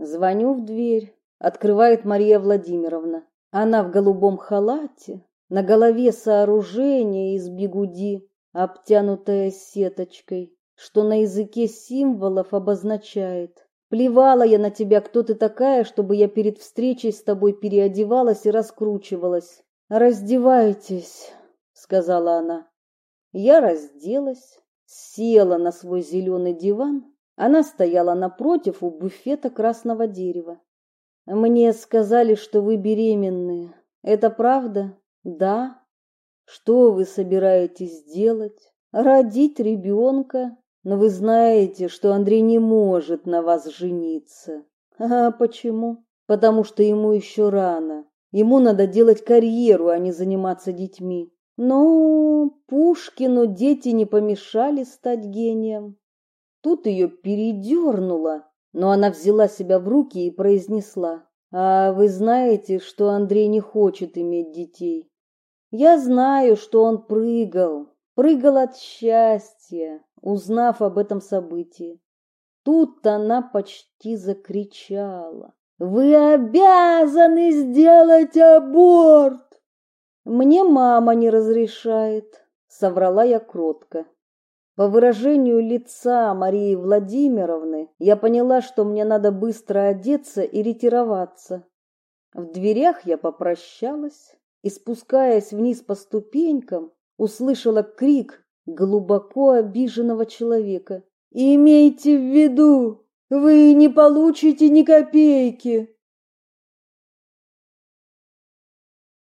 Звоню в дверь. Открывает Мария Владимировна. Она в голубом халате, на голове сооружение из бигуди, обтянутое сеточкой, что на языке символов обозначает: плевала я на тебя, кто ты такая, чтобы я перед встречей с тобой переодевалась и раскручивалась. Раздевайтесь, сказала она. Я разделась, села на свой зеленый диван. Она стояла напротив у буфета красного дерева. Мне сказали, что вы беременны. Это правда? Да. Что вы собираетесь делать? Родить ребенка? Но вы знаете, что Андрей не может на вас жениться. А почему? Потому что ему еще рано. Ему надо делать карьеру, а не заниматься детьми. Ну, Пушкину дети не помешали стать гением. Тут ее передернуло, но она взяла себя в руки и произнесла: «А вы знаете, что Андрей не хочет иметь детей?» Я знаю, что он прыгал от счастья, узнав об этом событии. Тут она почти закричала: «Вы обязаны сделать аборт!» «Мне мама не разрешает», — соврала я кротко. По выражению лица Марии Владимировны я поняла, что мне надо быстро одеться и ретироваться. В дверях я попрощалась и, спускаясь вниз по ступенькам, услышала крик глубоко обиженного человека: «Имейте в виду, вы не получите ни копейки!»